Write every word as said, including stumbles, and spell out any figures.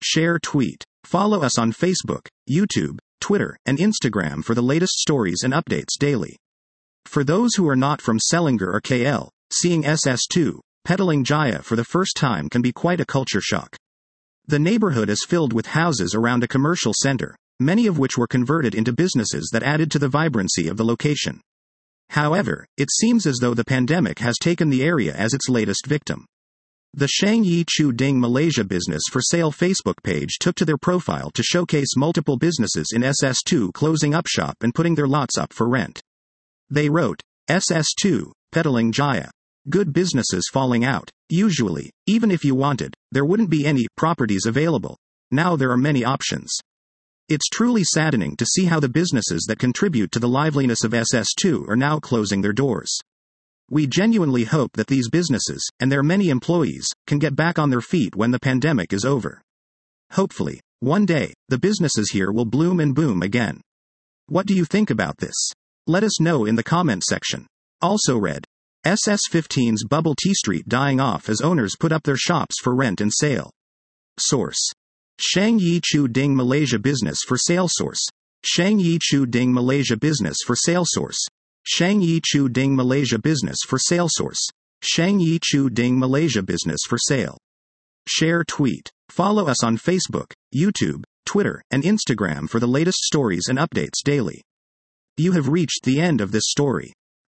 Share tweet. Follow us on Facebook, YouTube, Twitter, and Instagram for the latest stories and updates daily. For those who are not from Selangor or K L, seeing S S two, Petaling Jaya for the first time can be quite a culture shock. The neighborhood is filled with houses around a commercial center, many of which were converted into businesses that added to the vibrancy of the location. However, it seems as though the pandemic has taken the area as its latest victim. The Shang Yi Chu Ding Malaysia Business for Sale Facebook page took to their profile to showcase multiple businesses in S S two closing up shop and putting their lots up for rent. They wrote, S S two, Petaling Jaya. Good businesses falling out. Usually, even if you wanted, there wouldn't be any properties available. Now there are many options. It's truly saddening to see how the businesses that contribute to the liveliness of S S two are now closing their doors. We genuinely hope that these businesses, and their many employees, can get back on their feet when the pandemic is over. Hopefully, one day, the businesses here will bloom and boom again. What do you think about this? Let us know in the comment section. Also read, S S fifteen's Bubble Tea Street dying off as owners put up their shops for rent and sale. Source. Shang Yi Chu Ding Malaysia Business for Sale. Source. Shang Yi Chu Ding Malaysia Business for Sale. Source. Shang Yi Chu Ding Malaysia Business for Sale. Source. Shang Yi Chu Ding Malaysia Business for Sale. Share tweet. Follow us on Facebook, YouTube, Twitter, and Instagram for the latest stories and updates daily. You have reached the end of this story.